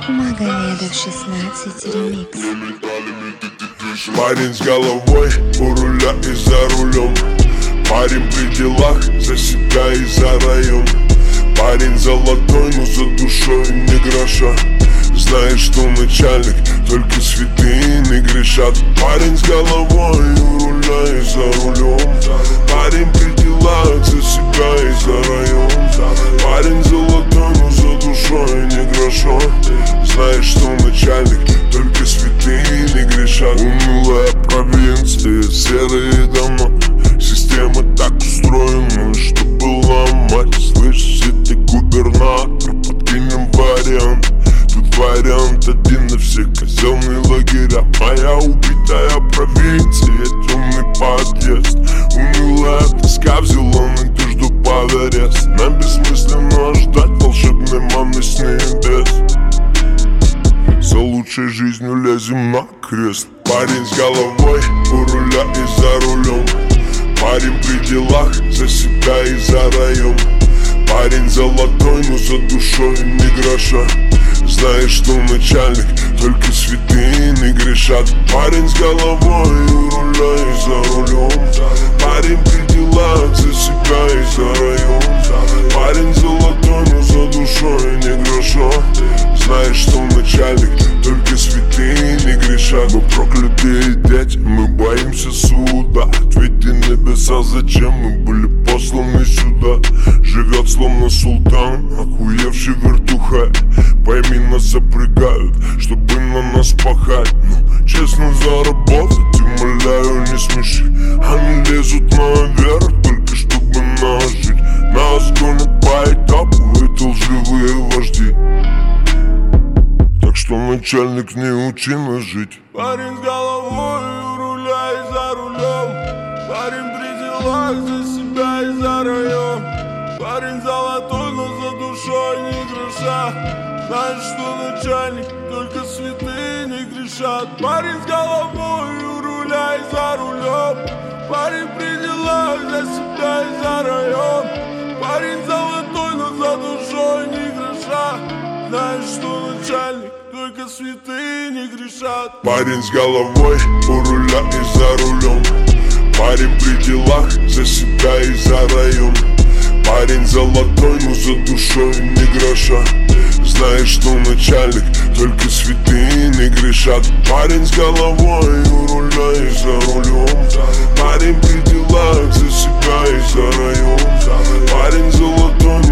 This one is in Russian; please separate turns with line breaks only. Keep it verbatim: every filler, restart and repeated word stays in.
Магомедов шестнадцать ремикс.
Парень с головой у руля и за рулем. Парень при делах, за себя и за район. Парень золотой, но за душой не гроша. Знаешь, что начальник, только святые не грешат. Парень с головой у руля и за рулем. Парень при делах, за себя и за район. Парень золотой, но за душой не гроша. Знаешь, что начальник, только святые не грешат. Унылая провинция, серые дома. Система так устроена, чтобы ломать. Слышь, ты губернатор, подкинем вариант. Тут вариант один на все казенные лагеря. Моя убитая провинция, темный подъезд. Унылая тоска взяла надежду под арест. Нам бессмысленно ждать волшебной маны с небес. За лучшей жизнью лезем на крест. Парень с головой у руля и за рулем. Парень при делах, за себя и за район. Парень золотой, но за душой не гроша. Знаешь, что начальник, только святые не грешат. Парень с головой у руля и за рулем. Парень при делах, за себя и за район. Парень золотой, но за душой не гроша. Знаешь, что начальник, только святые не грешат. Мы проклятые дети, мы боимся суда. Ответьте небеса, зачем мы были посланы сюда. Живет словно султан, охуевший вертуха. Пойми, нас запрягают, чтобы на нас пахать. Ну, честно заработать, умоляю, не смеши. Они лезут наверх, только чтобы нас жить. Нас гонят по этапу, это лживые вожди. Так что, начальник, не учи нас жить.
Парень с головой у руля и за рулем. Парень при делах, за себя и за район. Парень золотой, но за душой не гроша. Знаешь, что начальник, только святые не грешат. Парень с головой у руля и за рулем. Парень при делах, за себя и за район. Парень золотой, но за душой не гроша. Знаешь, что начальник, только святые не грешат.
Парень с головой у руля и за рулем. Парень при делах, за себя и за район. Парень золотой, но за душой не гроша. Знаешь, что начальник, только святые не грешат. Парень с головой у руля и за рулем. Парень при делах, за себя и за район. Парень золотой,